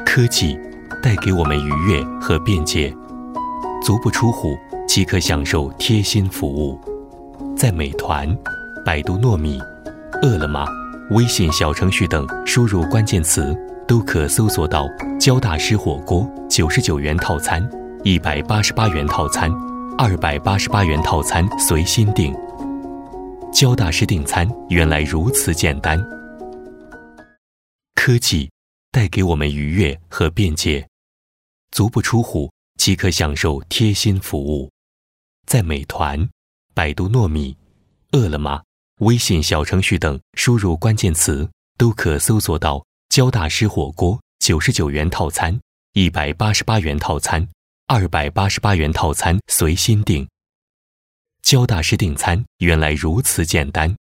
科技带给我们愉悦和便捷，足不出户即可享受贴心服务。在美团、百度糯米、饿了么、微信小程序等输入关键词，都可搜索到焦大师火锅99元套餐、188元套餐、288元套餐随心订。焦大师订餐原来如此简单。科技带给我们愉悦和便捷，足不出户即可享受贴心服务。在美团、百度糯米、饿了么、微信小程序等输入关键词，都可搜索到焦大师火锅99元套餐、188元套餐、288元套餐随心订。焦大师订餐原来如此简单。